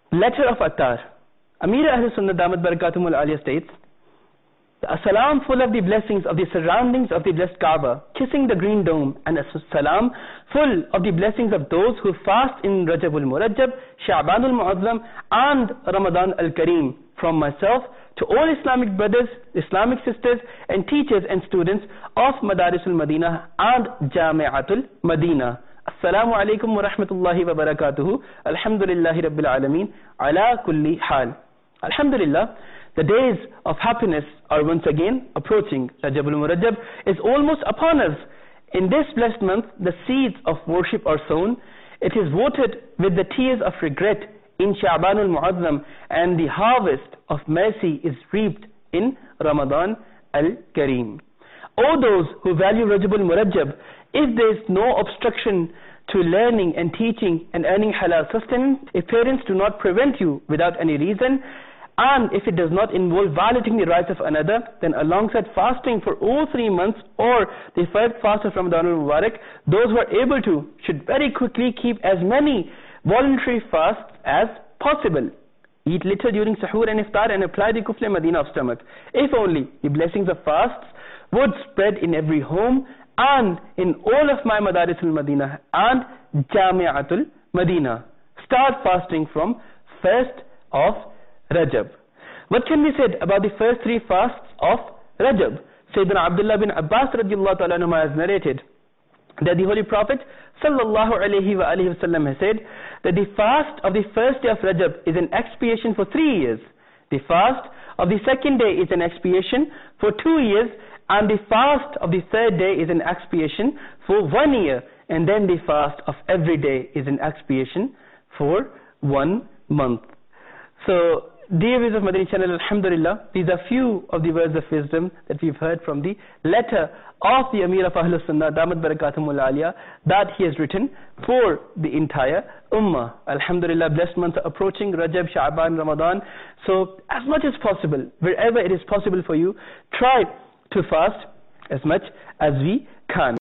Letter of Attar. Amir Ahl Sunnah Damat Barakatumul Aliyah states, a salam full of the blessings of the surroundings of the blessed Kaaba, kissing the green dome, and a salam full of the blessings of those who fast in Rajabul Murajjab, Sha'banul Mu'azzam, and Ramadan al-Kareem, from myself to all Islamic brothers, Islamic sisters, and teachers and students of Madarisul Madinah and Jami'atul Madinah. Assalamu alaikum wa rahmatullahi wa barakatuhu. Alhamdulillahi Rabbil Alameen. Ala kulli hal. Alhamdulillah, the days of happiness are once again approaching. Rajabul Murajjab is almost upon us. In this blessed month, the seeds of worship are sown. It is watered with the tears of regret in Sha'banul Mu'azzam, and the harvest of mercy is reaped in Ramadan al-Kareem. All those who value Rajabul Murajjab, if there is no obstruction to learning and teaching and earning halal sustenance, if parents do not prevent you without any reason, and if it does not involve violating the rights of another, then alongside fasting for all 3 months or the first fast of Ramadan al-Mubarak, those who are able to should very quickly keep as many voluntary fasts as possible. Eat little during Sahur and Iftar and apply the Kufle Madina of stomach. If only the blessings of fasts would spread in every home and in all of my Madarisul Madinah and Jami'atul Madinah. Start fasting from 1st of Rajab. What can be said about the first 3 fasts of Rajab? Sayyidina Abdullah bin Abbas radiallahu ta'ala anhuma has narrated that the Holy Prophet sallallahu alayhi wa alihi wasallam has said that the fast of the first day of Rajab is an expiation for 3 years. The fast of the second day is an expiation for 2 years, and the fast of the third day is an expiation for 1 year, and then the fast of every day is an expiation for 1 month. So, dear viewers of Madani channel, alhamdulillah, these are few of the words of wisdom that we've heard from the letter of the Amir of Ahlus Sunnah, Damat Barakatumul Aliyah, that he has written for the entire Ummah. Alhamdulillah, blessed months are approaching, Rajab, Sha'ban, Ramadan. So, as much as possible, wherever it is possible for you, try to fast as much as we can.